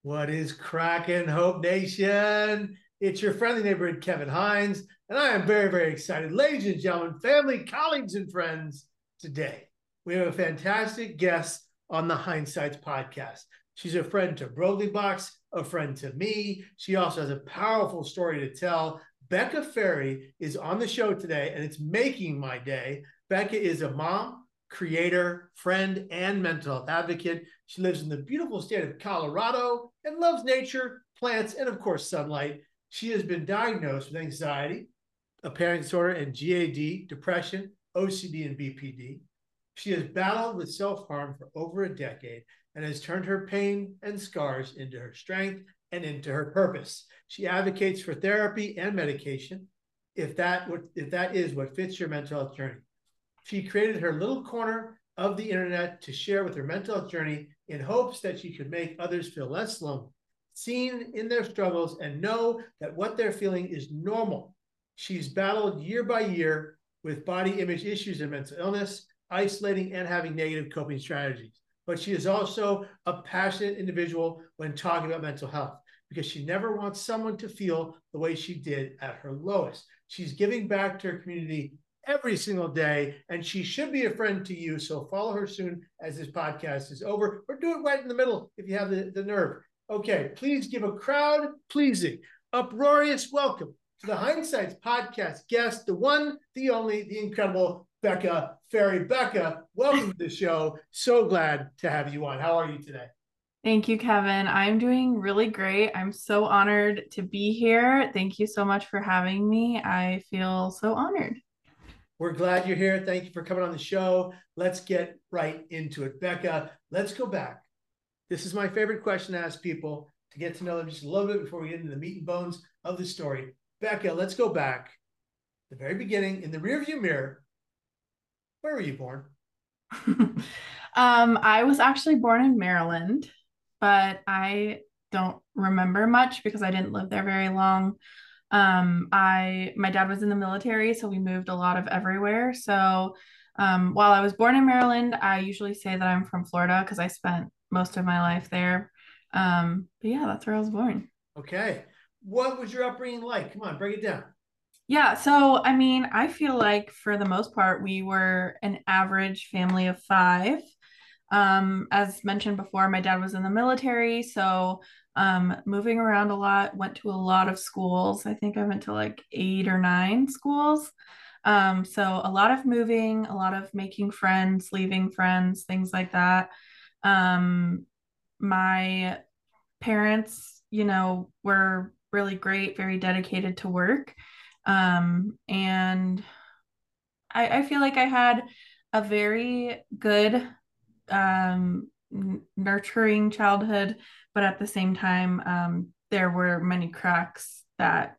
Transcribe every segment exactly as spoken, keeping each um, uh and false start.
What is cracking, Hope Nation? It's your friendly neighborhood, Kevin Hines, and I am very, very excited. Ladies and gentlemen, family, colleagues, and friends, today we have a fantastic guest on the Hindsights podcast. She's a friend to Broglie Box, a friend to me. She also has a powerful story to tell. Becca Ferry is on the show today, and it's making my day. Becca is a mom, creator, friend, and mental health advocate. She lives in the beautiful state of Colorado and loves nature, plants, and of course, sunlight. She has been diagnosed with anxiety, a panic disorder, and G A D, depression, O C D, and B P D. She has battled with self-harm for over a decade and has turned her pain and scars into her strength and into her purpose. She advocates for therapy and medication if that, if that is what fits your mental health journey. She created her little corner of the internet to share with her mental health journey in hopes that she could make others feel less lonely, seen in their struggles, and know that what they're feeling is normal. She's battled year by year with body image issues and mental illness, isolating and having negative coping strategies. But she is also a passionate individual when talking about mental health because she never wants someone to feel the way she did at her lowest. She's giving back to her community every single day, and she should be a friend to you. So follow her soon as this podcast is over, or do it right in the middle if you have the, the nerve. Okay, please give a crowd pleasing, uproarious welcome to the Hindsights podcast guest, the one, the only, the incredible Becca Ferry. Becca, welcome to the show. So glad to have you on. How are you today? Thank you, Kevin. I'm doing really great. I'm so honored to be here. Thank you so much for having me. I feel so honored. We're glad you're here. Thank you for coming on the show. Let's get right into it. Becca, let's go back. This is my favorite question to ask people to get to know them just a little bit before we get into the meat and bones of the story. Becca, let's go back. The very beginning, in the rearview mirror, where were you born? um, I was actually born in Maryland, but I don't remember much because I didn't live there very long. Um, I my dad was in the military, so we moved a lot of everywhere. So um, while I was born in Maryland, I usually say that I'm from Florida because I spent most of my life there. Um, but yeah, that's where I was born. Okay. What was your upbringing like? Come on, break it down. Yeah, so I mean, I feel like for the most part, we were an average family of five. Um, as mentioned before, my dad was in the military, so um, moving around a lot, went to a lot of schools. I think I went to like eight or nine schools. Um, so a lot of moving, a lot of making friends, leaving friends, things like that. Um, my parents, you know, were really great, very dedicated to work. Um, and I, I feel like I had a very good, um, n- nurturing childhood, but at the same time, um, there were many cracks that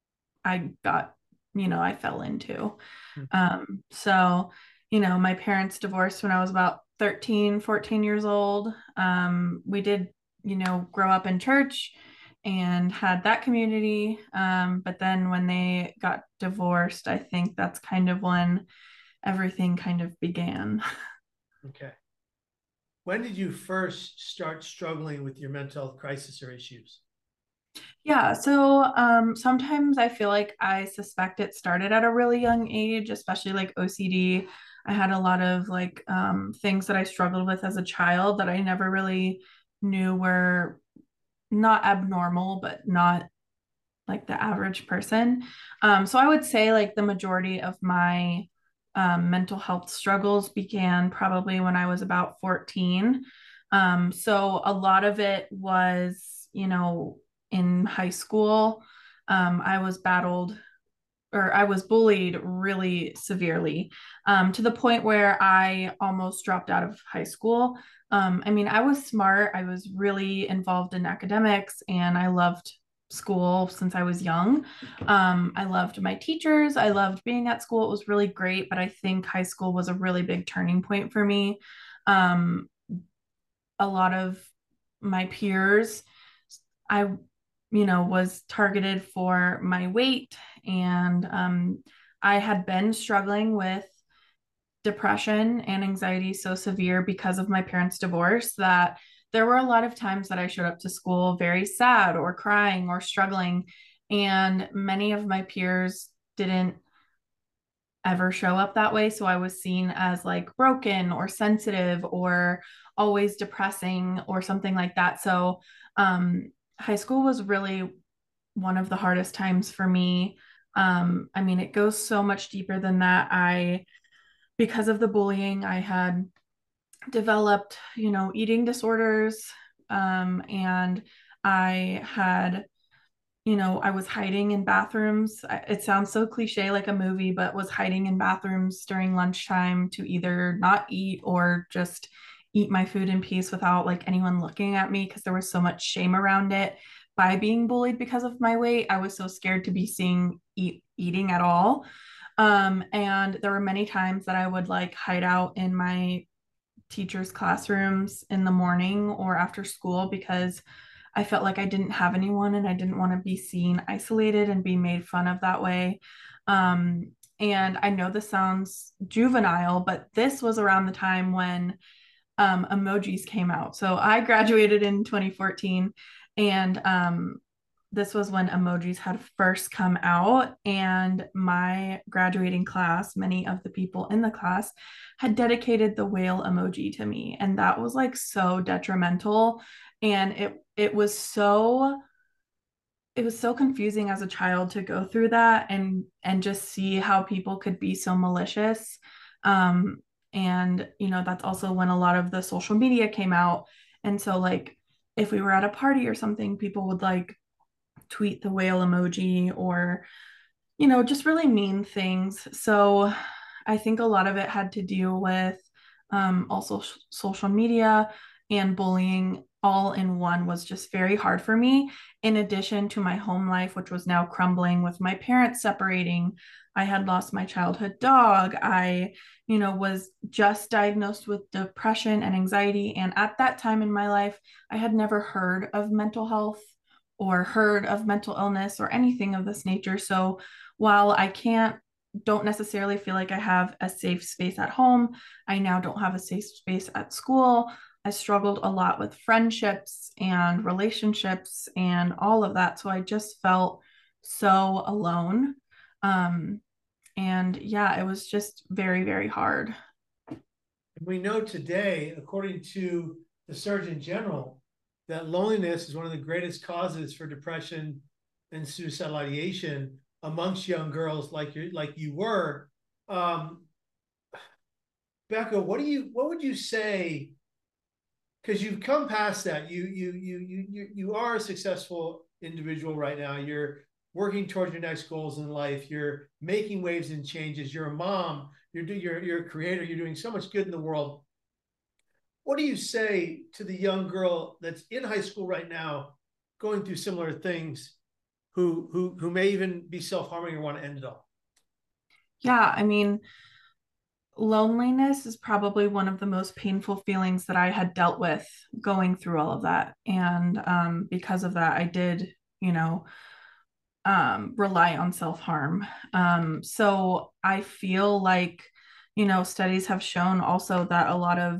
I got, you know, I fell into. Um, so, you know, my parents divorced when I was about thirteen, fourteen years old. Um, we did, you know, grow up in church and had that community. Um, but then when they got divorced, I think that's kind of when everything kind of began. Okay. When did you first start struggling with your mental health crisis or issues? Yeah, so um, sometimes I feel like I suspect it started at a really young age, especially like O C D. I had a lot of like um, things that I struggled with as a child that I never really knew were not abnormal, but not like the average person. Um, so I would say like the majority of my um, mental health struggles began probably when I was about fourteen. Um, so a lot of it was, you know, in high school. Um, I was battled or I was bullied really severely um, to the point where I almost dropped out of high school. Um, I mean, I was smart, I was really involved in academics, and I loved school since I was young. Um, I loved my teachers, I loved being at school. It was really great, but I think high school was a really big turning point for me. Um, a lot of my peers, I, you know, was targeted for my weight, and um, I had been struggling with depression and anxiety so severe because of my parents' divorce that there were a lot of times that I showed up to school very sad or crying or struggling. And many of my peers didn't ever show up that way. So I was seen as like broken or sensitive or always depressing or something like that. So um, high school was really one of the hardest times for me. Um, I mean, it goes so much deeper than that. I, because of the bullying, I had developed, you know, eating disorders. Um, and I had, you know, I was hiding in bathrooms. It sounds so cliche like a movie, but was hiding in bathrooms during lunchtime to either not eat or just eat my food in peace without like anyone looking at me because there was so much shame around it by being bullied because of my weight. I was so scared to be seen eat, eating at all. Um, and there were many times that I would like hide out in my teachers' classrooms in the morning or after school because I felt like I didn't have anyone and I didn't want to be seen isolated and be made fun of that way. Um, and I know this sounds juvenile, but this was around the time when um, emojis came out. So I graduated in twenty fourteen, and um, this was when emojis had first come out. And my graduating class, many of the people in the class, had dedicated the whale emoji to me. And that was like so detrimental. And it it was so it was so confusing as a child to go through that and and just see how people could be so malicious. Um, and you know, that's also when a lot of the social media came out. And so like if we were at a party or something, people would like tweet the whale emoji or, you know, just really mean things. So I think a lot of it had to do with um, also sh- social media and bullying all in one was just very hard for me. In addition to my home life, which was now crumbling with my parents separating, I had lost my childhood dog. I, you know, was just diagnosed with depression and anxiety. And at that time in my life, I had never heard of mental health or heard of mental illness or anything of this nature. So while I can't, don't necessarily feel like I have a safe space at home, I now don't have a safe space at school. I struggled a lot with friendships and relationships and all of that. So I just felt so alone. Um, and yeah, it was just very, very hard. We know today, according to the Surgeon General, that loneliness is one of the greatest causes for depression and suicidal ideation amongst young girls like you like you were. Um, Becca, what do you what would you say? Because you've come past that. You you you you you you are a successful individual right now. You're working towards your next goals in life. You're making waves and changes. You're a mom. You're you're you're a creator. You're doing so much good in the world. What do you say to the young girl that's in high school right now, going through similar things, who who who may even be self-harming or want to end it all? Yeah, I mean, loneliness is probably one of the most painful feelings that I had dealt with going through all of that. And um, because of that, I did, you know, um, rely on self harm. Um, so I feel like, you know, studies have shown also that a lot of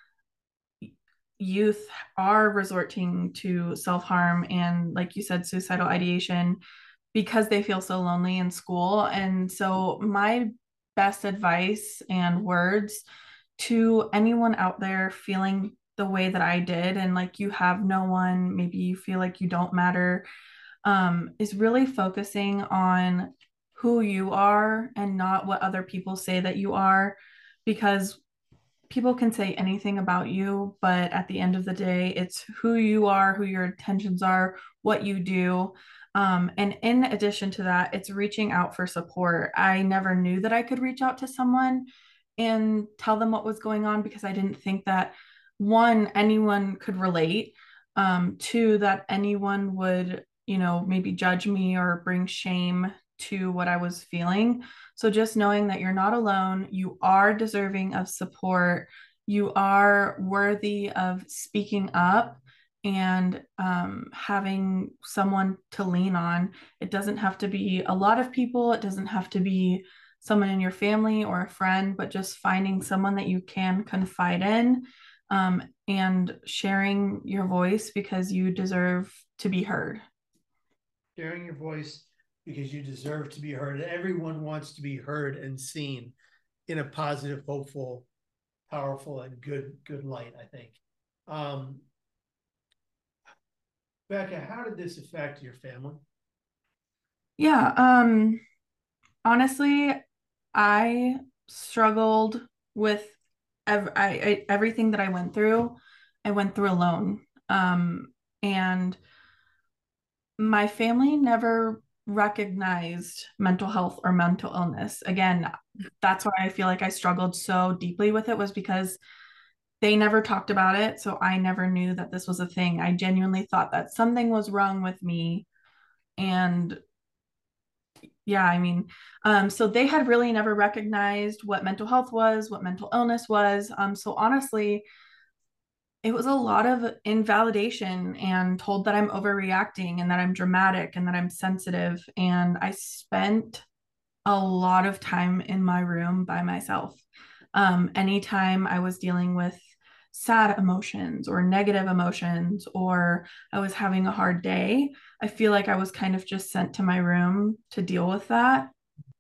youth are resorting to self harm and, like you said, suicidal ideation because they feel so lonely in school. And so, my best advice and words to anyone out there feeling the way that I did, and like you have no one, maybe you feel like you don't matter, um, is really focusing on who you are and not what other people say that you are. Because people can say anything about you, but at the end of the day, it's who you are, who your intentions are, what you do. Um, and in addition to that, it's reaching out for support. I never knew that I could reach out to someone and tell them what was going on because I didn't think that one, anyone could relate, um, two, that anyone would, you know, maybe judge me or bring shame to what I was feeling. So just knowing that you're not alone, you are deserving of support, you are worthy of speaking up and um, having someone to lean on. It doesn't have to be a lot of people, it doesn't have to be someone in your family or a friend, but just finding someone that you can confide in. um, and sharing your voice because you deserve to be heard. Sharing your voice because you deserve to be heard. Everyone wants to be heard and seen in a positive, hopeful, powerful, and good good light, I think. Um, Becca, how did this affect your family? Yeah, um, honestly, I struggled with ev- I, I, everything that I went through. I went through alone. Um, and my family never recognized mental health or mental illness. Again, that's why I feel like I struggled so deeply with it, was because they never talked about it. So I never knew that this was a thing. I genuinely thought that something was wrong with me. And yeah, I mean, um, so they had really never recognized what mental health was, what mental illness was. Um, so honestly, it was a lot of invalidation and told that I'm overreacting and that I'm dramatic and that I'm sensitive. And I spent a lot of time in my room by myself. Um, anytime I was dealing with sad emotions or negative emotions, or I was having a hard day, I feel like I was kind of just sent to my room to deal with that,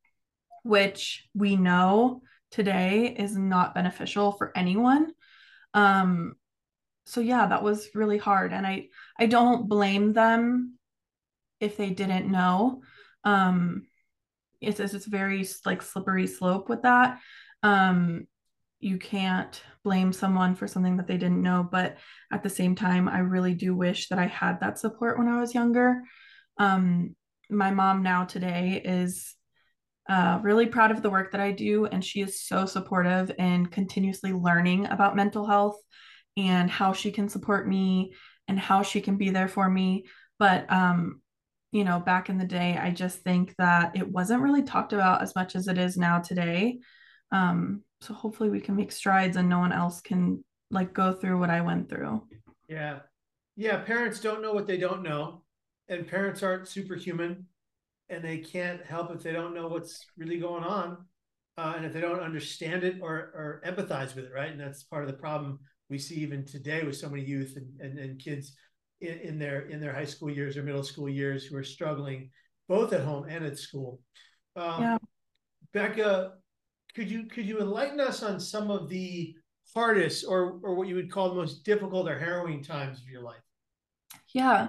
which we know today is not beneficial for anyone. Um, so yeah, that was really hard. And I I don't blame them if they didn't know. Um, it's it's a very like slippery slope with that. Um, you can't blame someone for something that they didn't know, but at the same time, I really do wish that I had that support when I was younger. Um, my mom now today is uh, really proud of the work that I do, and she is so supportive and continuously learning about mental health and how she can support me and how she can be there for me. But um, you know, back in the day, I just think that it wasn't really talked about as much as it is now today. Um, so hopefully we can make strides and no one else can like go through what I went through. Yeah. Yeah, parents don't know what they don't know, and parents aren't superhuman, and they can't help if they don't know what's really going on, uh, and if they don't understand it or or empathize with it, right? And that's part of the problem we see even today with so many youth and and, and kids in, in their in their high school years or middle school years who are struggling both at home and at school. Um, Yeah. Becca, could you could you enlighten us on some of the hardest or or what you would call the most difficult or harrowing times of your life? Yeah.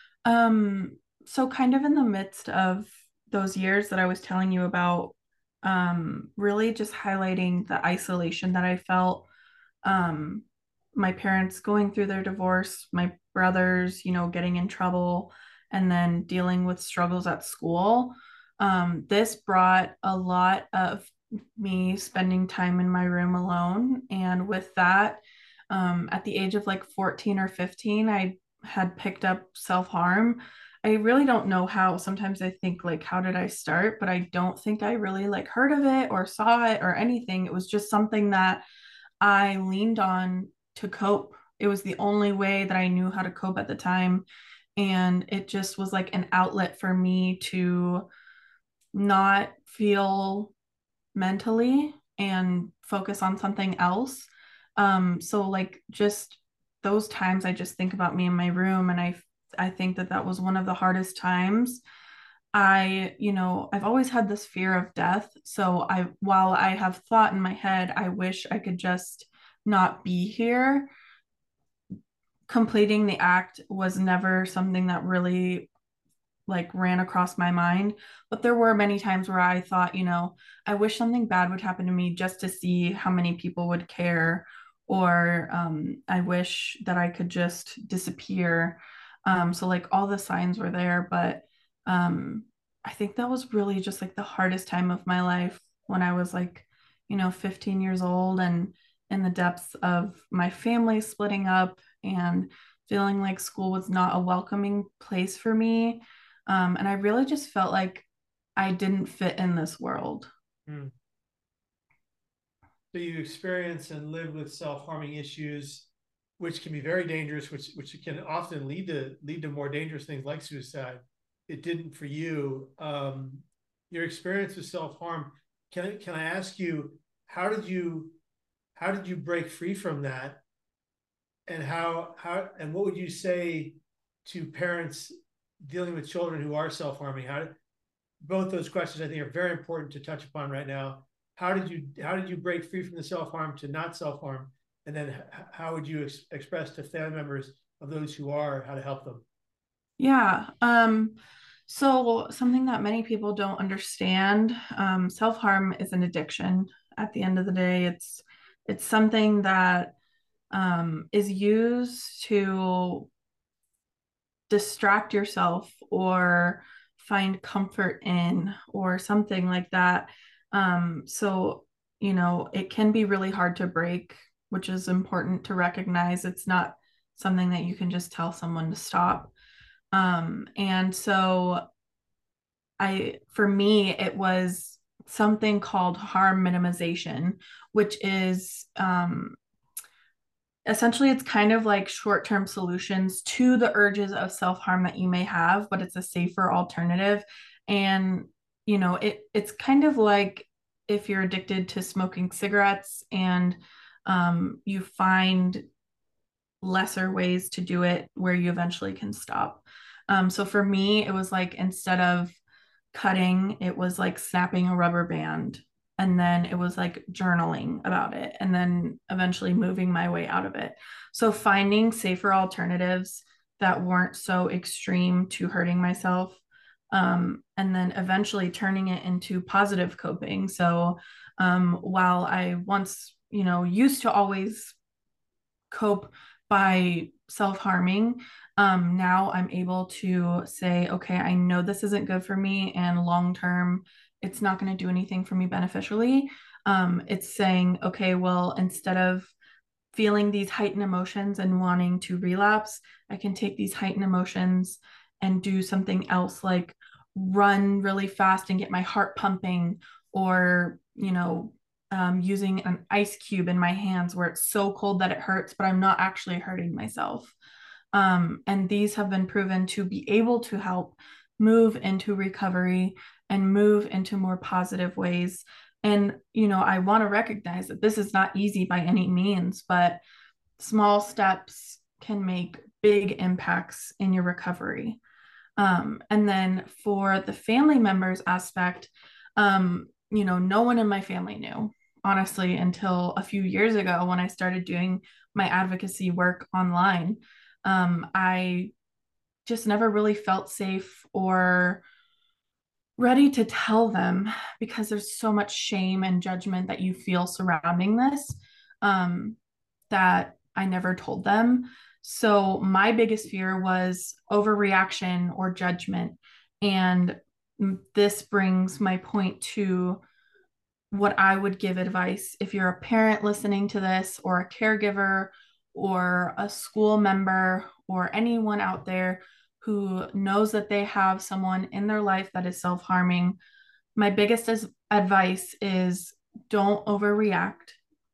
Um, so kind of in the midst of those years that I was telling you about, um, really just highlighting the isolation that I felt, um, my parents going through their divorce, my brothers, you know, getting in trouble, and then dealing with struggles at school. Um, this brought a lot of me spending time in my room alone. And with that, um, at the age of like fourteen or fifteen, I had picked up self harm. I really don't know how. Sometimes I think like, how did I start? But I don't think I really like heard of it or saw it or anything. It was just something that I leaned on to cope. It was the only way that I knew how to cope at the time. And it just was like an outlet for me to not feel mentally and focus on something else. Um, so like just those times I just think about me in my room, and I I think that that was one of the hardest times. I, you know, I've always had this fear of death. So I, while I have thought in my head, I wish I could just not be here, completing the act was never something that really like ran across my mind. But there were many times where I thought, you know, I wish something bad would happen to me just to see how many people would care. Or um, I wish that I could just disappear. Um, so, like, all the signs were there. But um, I think that was really just like the hardest time of my life when I was like, you know, fifteen years old and in the depths of my family splitting up and feeling like school was not a welcoming place for me, um, and I really just felt like I didn't fit in this world. Hmm. So you experience and live with self-harming issues, which can be very dangerous, which which can often lead to lead to more dangerous things like suicide. It didn't for you. Um, your experience with self-harm. Can I can I ask you how did you how did you break free from that? and how how and what would you say to parents dealing with children who are self-harming? How both those questions I think are very important to touch upon right now. How did you how did you break free from the self-harm to not self-harm? And then how would you ex- express to family members of those who are how to help them? Yeah. Um, so something that many people don't understand, um, self-harm is an addiction. At the end of the day, it's it's something that um, is used to distract yourself or find comfort in or something like that. Um, so, you know, it can be really hard to break, which is important to recognize. It's not something that you can just tell someone to stop. Um, and so I, for me, it was something called harm minimization, which is um, essentially it's kind of like short-term solutions to the urges of self-harm that you may have, but it's a safer alternative. And you know, it it's kind of like if you're addicted to smoking cigarettes and um, you find lesser ways to do it where you eventually can stop. Um, so for me, it was like instead of cutting, it was like snapping a rubber band. And then it was like journaling about it and then eventually moving my way out of it. So finding safer alternatives that weren't so extreme to hurting myself. Um, and then eventually turning it into positive coping. So um, while I once, you know, used to always cope by self-harming, um, now I'm able to say, okay, I know this isn't good for me, and long term it's not going to do anything for me beneficially. Um, it's saying, okay, well, instead of feeling these heightened emotions and wanting to relapse, I can take these heightened emotions and do something else, like run really fast and get my heart pumping, or, you know, um, using an ice cube in my hands where it's so cold that it hurts, but I'm not actually hurting myself. Um, and these have been proven to be able to help move into recovery and move into more positive ways. And, you know, I want to recognize that this is not easy by any means, but small steps can make big impacts in your recovery. Um, and then for the family members aspect, um, you know, no one in my family knew, honestly, until a few years ago when I started doing my advocacy work online. Um, I just never really felt safe or ready to tell them because there's so much shame and judgment that you feel surrounding this, um, that I never told them. So my biggest fear was overreaction or judgment. And this brings my point to what I would give advice if you're a parent listening to this, or a caregiver, or a school member, or anyone out there who knows that they have someone in their life that is self harming. My biggest advice is don't overreact.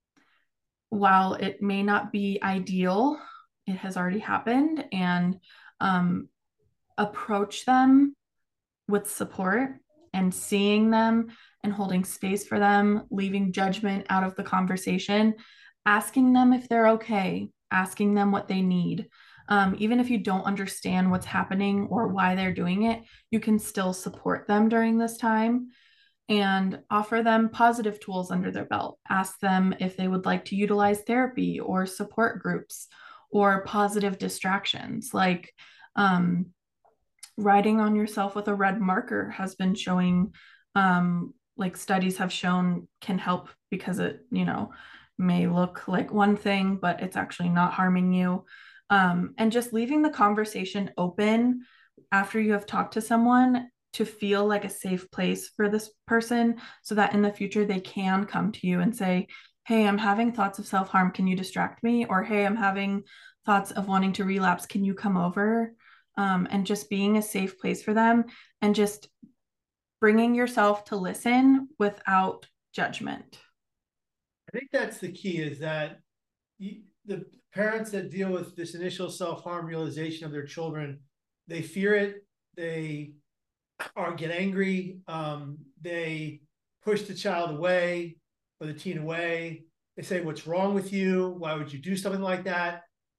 While it may not be ideal, it has already happened, and um, approach them with support and seeing them and holding space for them, leaving judgment out of the conversation, asking them if they're okay, asking them what they need. Um, even if you don't understand what's happening or why they're doing it, you can still support them during this time and offer them positive tools under their belt. Ask them if they would like to utilize therapy or support groups or positive distractions like um, writing on yourself with a red marker has been showing, um, like studies have shown, can help because it, you know, may look like one thing, but it's actually not harming you. Um, and just leaving the conversation open after you have talked to someone to feel like a safe place for this person so that in the future they can come to you and say, hey, I'm having thoughts of self-harm, can you distract me? Or hey, I'm having thoughts of wanting to relapse, can you come over? Um, and just being a safe place for them, and just bringing yourself to listen without judgment. I think that's the key, is that you, the parents that deal with this initial self-harm realization of their children, they fear it, they or get angry, um, they push the child away or the teen away. They say, what's wrong with you? Why would you do something like that?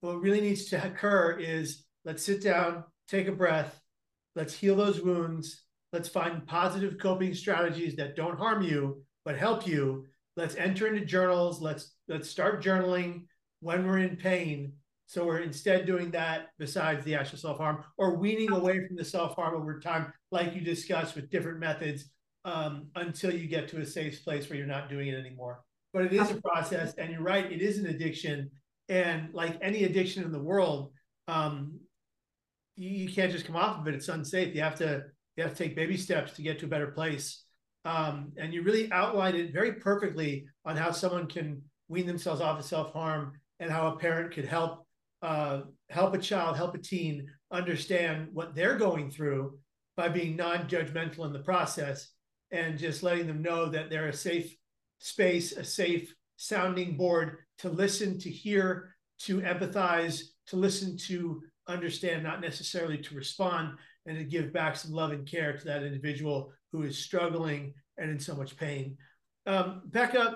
what really needs to occur is let's sit down, take a breath, let's heal those wounds, let's find positive coping strategies that don't harm you but help you. Let's enter into journals. Let's let's start journaling when we're in pain. So we're instead doing that besides the actual self-harm, or weaning away from the self-harm over time, like you discussed with different methods, um, until you get to a safe place where you're not doing it anymore. But it is a process, and you're right, it is an addiction. And like any addiction in the world, um, you, you can't just come off of it. It's unsafe. You have to you have to take baby steps to get to a better place. Um, and you really outlined it very perfectly on how someone can wean themselves off of self-harm, and how a parent could help uh, help a child, help a teen understand what they're going through by being non-judgmental in the process, and just letting them know that they're a safe space, a safe sounding board to listen, to hear, to empathize, to listen, to understand, not necessarily to respond, and to give back some love and care to that individual who is struggling and in so much pain. Um, Becca,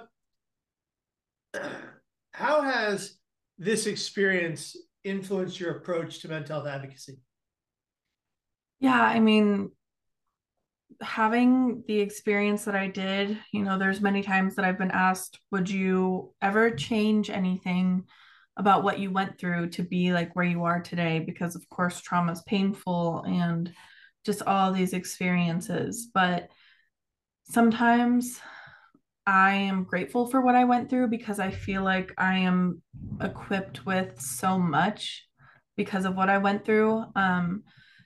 how has this experience influenced your approach to mental health advocacy? Yeah, I mean, having the experience that I did, you know, there's many times that I've been asked, would you ever change anything about what you went through to be like where you are today? Because of course, trauma is painful and just all these experiences. But sometimes I am grateful for what I went through, because I feel like I am equipped with so much because of what I went through. Um,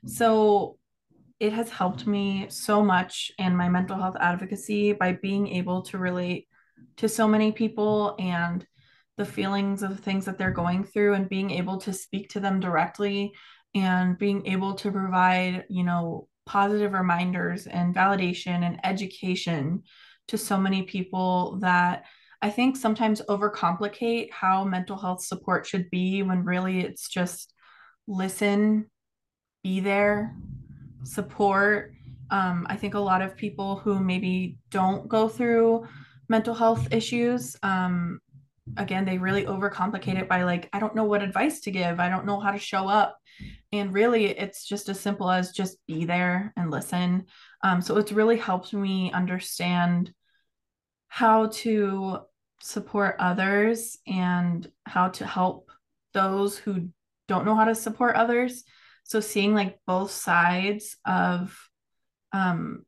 so it has helped me so much in my mental health advocacy by being able to relate to so many people and the feelings of things that they're going through, and being able to speak to them directly, and being able to provide, you know, positive reminders and validation and education to so many people that I think sometimes overcomplicate how mental health support should be, when really it's just listen, be there, support. Um, I think a lot of people who maybe don't go through mental health issues, um, again, they really overcomplicate it by like, I don't know what advice to give. I don't know how to show up. And really, it's just as simple as just be there and listen. Um, so it's really helped me understand how to support others and how to help those who don't know how to support others. So seeing like both sides of um,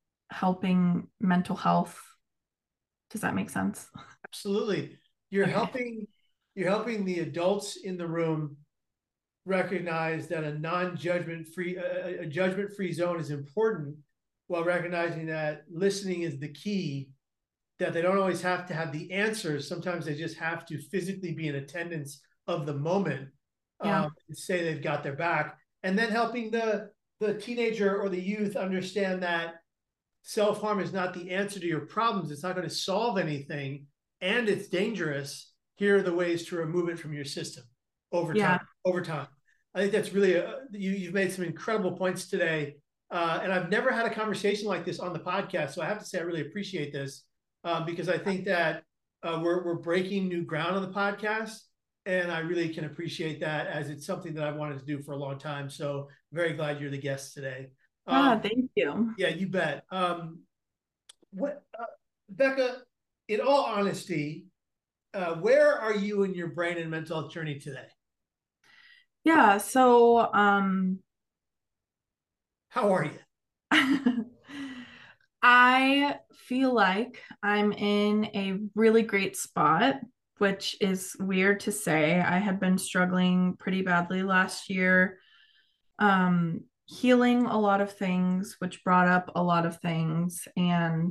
helping mental health. Does that make sense? Absolutely. You're Okay. helping you're helping the adults in the room recognize that a non-judgment free a, a judgment free zone is important, while recognizing that listening is the key, that they don't always have to have the answers. Sometimes they just have to physically be in attendance of the moment, Yeah. um, and say they've got their back. And then helping the the teenager or the youth understand that self-harm is not the answer to your problems. It's not going to solve anything, and it's dangerous. Here are the ways to remove it from your system over Yeah. time. Over time, I think that's really a, you. You've made some incredible points today, uh, and I've never had a conversation like this on the podcast. So I have to say I really appreciate this, uh, because I think that uh, we're we're breaking new ground on the podcast, and I really can appreciate that, as it's something that I've wanted to do for a long time. So very glad you're the guest today. Yeah. Um, Thank you. yeah, you bet. Um, what, uh, Becca? In all honesty, uh, where are you in your brain and mental health journey today? Yeah. So, um, How are you? I feel like I'm in a really great spot, which is weird to say. I had been struggling pretty badly last year, um, healing a lot of things, which brought up a lot of things. And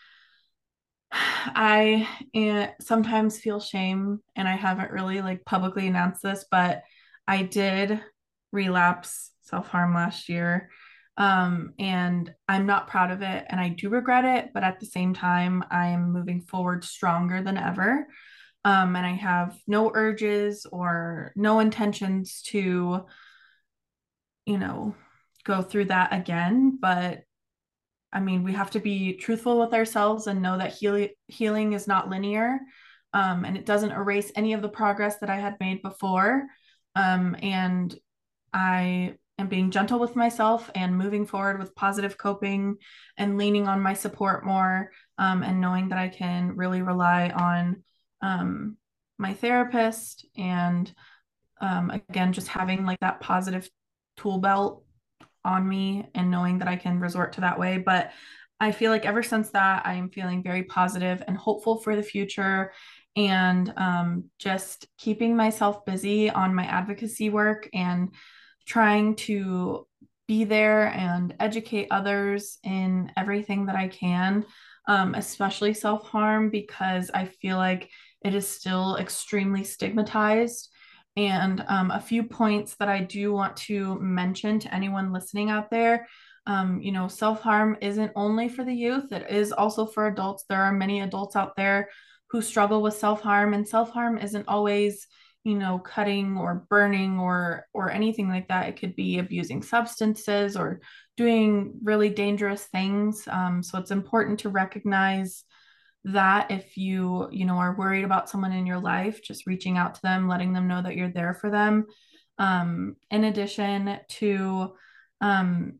I eh, sometimes feel shame, and I haven't really like publicly announced this, but I did relapse self-harm last year. Um, and I'm not proud of it, and I do regret it, but at the same time, I'm moving forward stronger than ever. Um, and I have no urges or no intentions to, you know, go through that again. But I mean, we have to be truthful with ourselves and know that heal- healing is not linear, um, and it doesn't erase any of the progress that I had made before. Um, and I am being gentle with myself and moving forward with positive coping and leaning on my support more, um, and knowing that I can really rely on um, my therapist and um, again, just having like that positive tool belt on me and knowing that I can resort to that way. But I feel like ever since that, I am feeling very positive and hopeful for the future and um, just keeping myself busy on my advocacy work and trying to be there and educate others in everything that I can, um, especially self harm, because I feel like it is still extremely stigmatized. And um, a few points that I do want to mention to anyone listening out there. Um, you know, self harm isn't only for the youth, it is also for adults. There are many adults out there who struggle with self harm, and self harm isn't always, you know, cutting or burning or or anything like that. It could be abusing substances or doing really dangerous things. Um, so it's important to recognize that if you you know are worried about someone in your life, just reaching out to them, letting them know that you're there for them. Um, in addition to um,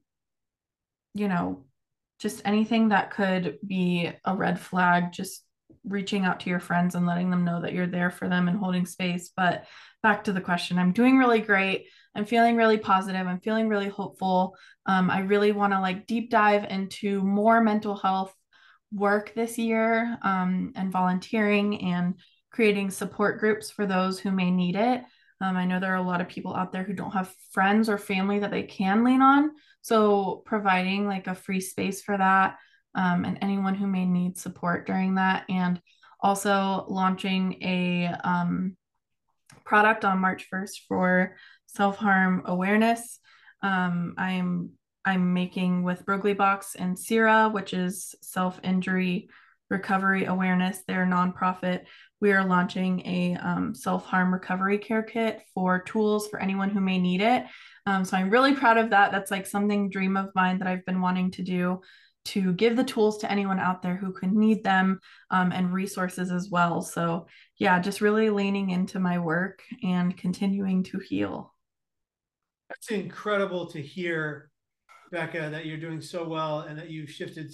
you know just anything that could be a red flag, just reaching out to your friends and letting them know that you're there for them and holding space. But back to the question, I'm doing really great. I'm feeling really positive. I'm feeling really hopeful. Um, I really want to like deep dive into more mental health work this year, um, and volunteering and creating support groups for those who may need it. Um, I know there are a lot of people out there who don't have friends or family that they can lean on. So providing like a free space for that, um, and anyone who may need support during that. And also launching a um, product on March first for self-harm awareness. Um, I'm I'm making with Broglie Box and Sira, which is self-injury recovery awareness. They're a nonprofit. We are launching a um, self-harm recovery care kit for tools for anyone who may need it. Um, so I'm really proud of that. That's like something dream of mine that I've been wanting to do, to give the tools to anyone out there who could need them, um, and resources as well. So yeah, just really leaning into my work and continuing to heal. That's incredible to hear, Becca, that you're doing so well and that you've shifted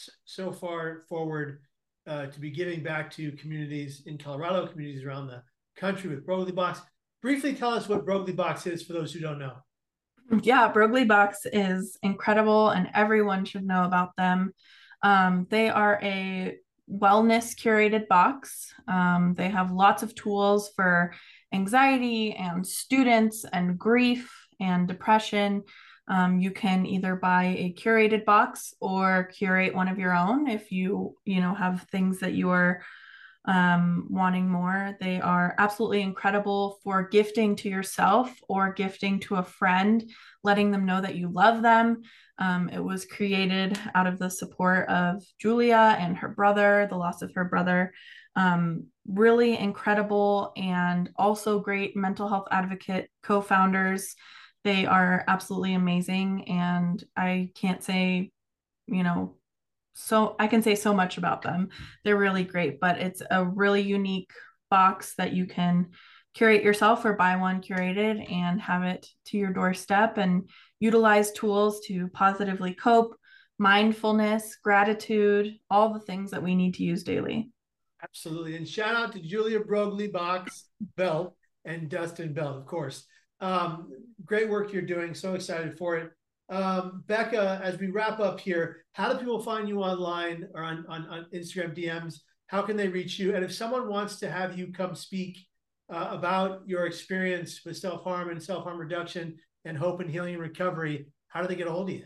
so far forward uh, to be giving back to communities in Colorado, communities around the country with Broglie Box. Briefly tell us what Broglie Box is for those who don't know. Yeah, Broglie Box is incredible and everyone should know about them. Um, they are a wellness curated box. Um, they have lots of tools for anxiety and students and grief and depression. Um, you can either buy a curated box or curate one of your own if you, you know, have things that you are um, wanting more. They are absolutely incredible for gifting to yourself or gifting to a friend, letting them know that you love them. Um, it was created out of the support of Julia and her brother, the loss of her brother. Um, really incredible and also great mental health advocate co founders. They are absolutely amazing. And I can't say, you know, so I can say so much about them. They're really great, but it's a really unique box that you can curate yourself or buy one curated and have it to your doorstep and utilize tools to positively cope, mindfulness, gratitude, all the things that we need to use daily. Absolutely. And shout out to Julia Broglie Box Belt and Dustin Belt, of course. Um, great work you're doing. So excited for it. Um, Becca, as we wrap up here, how do people find you online or on, on, on Instagram D Ms? How can they reach you? And if someone wants to have you come speak uh, about your experience with self-harm and self-harm reduction and hope and healing and recovery, how do they get a hold of you?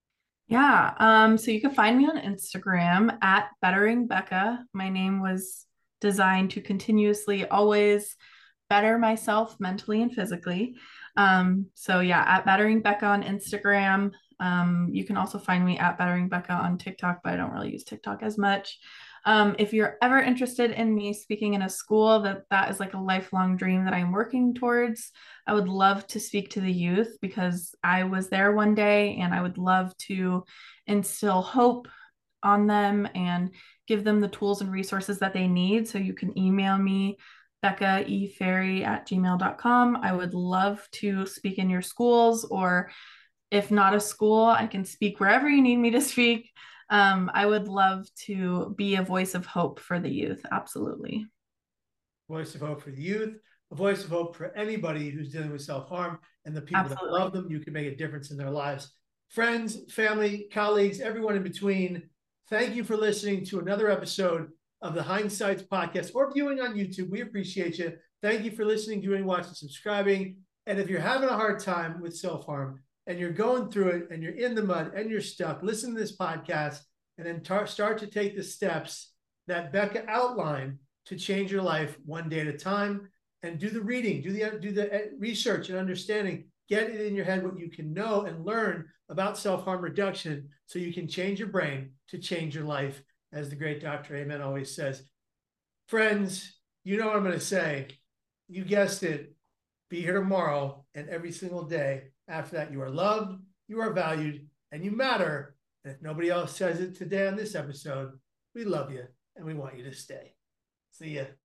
Yeah. Um, so you can find me on Instagram at Bettering Becca. My name was designed to continuously always better myself mentally and physically. Um, so yeah, at Bettering Becca on Instagram. Um, you can also find me at Bettering Becca on TikTok, but I don't really use TikTok as much. Um, if you're ever interested in me speaking in a school, that that is like a lifelong dream that I'm working towards. I would love to speak to the youth because I was there one day and I would love to instill hope on them and give them the tools and resources that they need. So you can email me Becca E. Ferry at gmail dot com. I would love to speak in your schools, or if not a school, I can speak wherever you need me to speak. Um, I would love to be a voice of hope for the youth. Absolutely. Voice of hope for the youth, a voice of hope for anybody who's dealing with self-harm and the people Absolutely. That love them. You can make a difference in their lives. Friends, family, colleagues, everyone in between, thank you for listening to another episode of the Hindsights Podcast or viewing on YouTube. We appreciate you. Thank you for listening, viewing, watching, subscribing. And if you're having a hard time with self-harm and you're going through it and you're in the mud and you're stuck, listen to this podcast and then tar- start to take the steps that Becca outlined to change your life one day at a time, and do the reading, do the, do the research and understanding, get it in your head what you can know and learn about self-harm reduction so you can change your brain to change your life, as the great Doctor Amen always says. Friends, you know what I'm going to say. You guessed it. Be here tomorrow and every single day. After that, you are loved, you are valued, and you matter. And if nobody else says it today on this episode, we love you and we want you to stay. See ya.